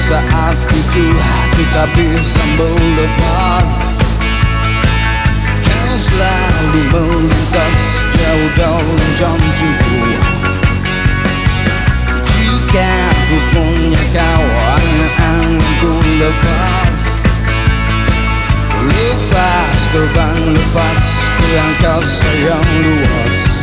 saat itu kita bisa melepas. Kau selalu melintas jauh dalam jantungku. Jika ku punya kau, angan-anganku lepas. Lepas terbang, lepas ke angkasa yang luas.